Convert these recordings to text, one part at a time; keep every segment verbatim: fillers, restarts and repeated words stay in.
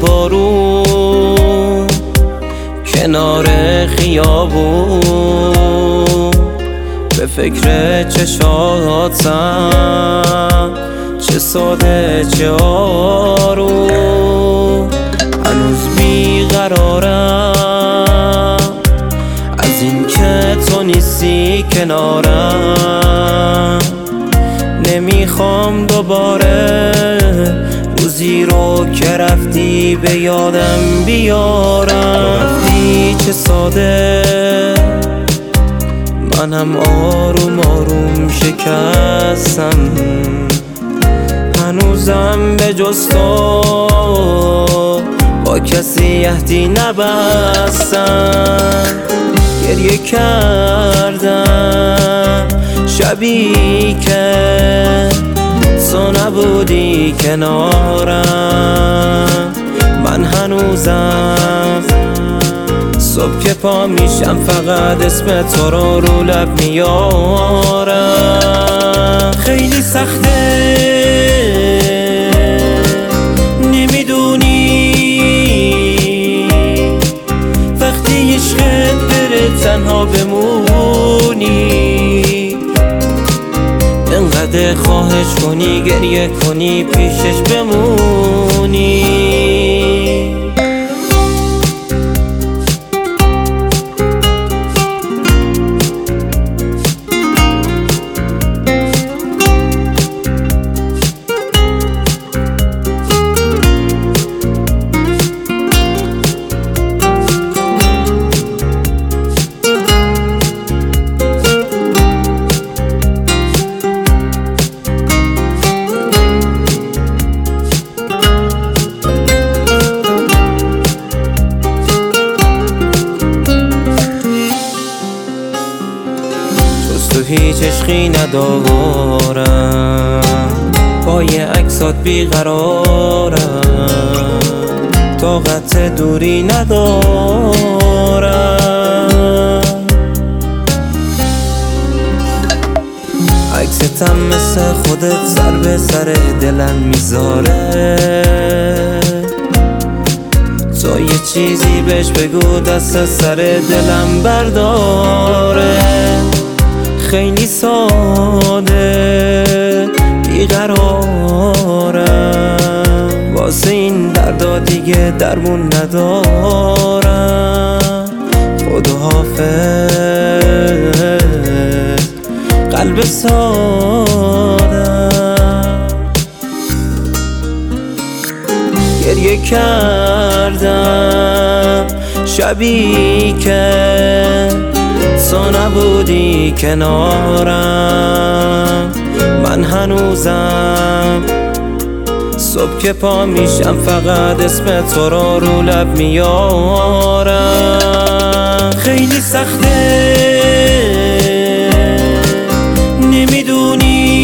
بارون کنار خیابون، به فکر چشاتم چه ساده چه آروم. هنوز بیقرارم از این که تو نیستی کنارم، نمیخوام دوباره روزی رو که رفتی به یادم بیارم. رفتی چه ساده منم آروم آروم شکستم، هنوزم به جز تو با کسی عهدی نبستم. گریه کردم شبی که تو نبودی کنارم، من هنوزم صبح که پا میشم فقط اسم تو رو رو لب میارم. خیلی سخته نمیدونی وقتی عشقت بره تنها بمونی، انقدر خواهش کنی گریه کنی پیشش بمونی. تو هیچ عشقی ندارم، پای عکسات بیقرارم، طاقت دوری ندارم. عکستم مثل خودت سر به سر دلم میذاره، تو یه چیزی بهش بگو دست سر دلم برداره. خیلی ساده بیقرارم، واسه این دردا دیگه درمون ندارم. خداحافظ قلب سادم. گریه کردم شبی که تو نبودی کنارم، من هنوزم صبح که پا میشم فقط اسم تو رو رو لب میارم. خیلی سخته نمیدونی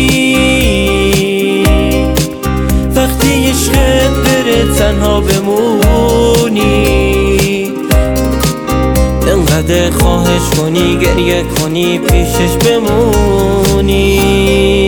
وقتی عشقت بره تنها بمونی، انقدر خواهش کنی گریه کنی پیشش بمونی.